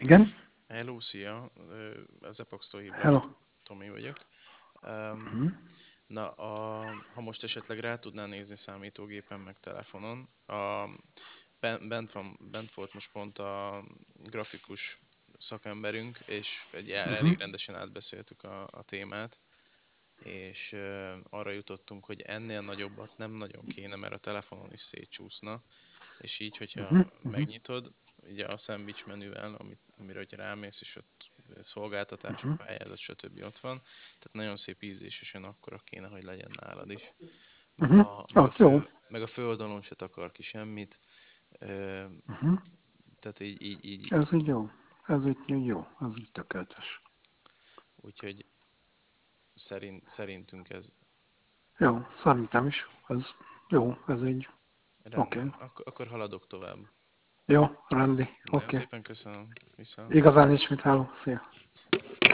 Igen? Hello, szia! Az Epox-tól hívlak, Hello. Tomi vagyok. Öm, Mhm. ha most esetleg rá tudnál nézni számítógépen, meg telefonon, bent volt most pont a grafikus szakemberünk, és Mhm. elég rendesen átbeszéltük a témát, és arra jutottunk, hogy ennél nagyobbat nem nagyon kéne, mert a telefonon is szétcsúszna, és így, hogyha Mhm. Mhm. megnyitod, ugye a szendvics menüvel, amire hogyha rámész, és ott szolgáltatások, Mhm. pályázat, stb. Ott van, tehát nagyon szép ízlésesen akkora kéne, hogy legyen nálad is. Meg Mhm. a, meg a, Az jó. fő, meg a főoldalon se takar ki semmit, ö, Mhm. tehát így, Ez így jó. Ez így jó. Ez így tökéletes. úgyhogy szerintünk ez Jó, szerintem is. Ez jó, ez így. Oké. rendben. Akkor haladok tovább. Jó, rendi. Nagyon Oké. szépen köszönöm. Viszont. Igazán nincs mit háló. Szia.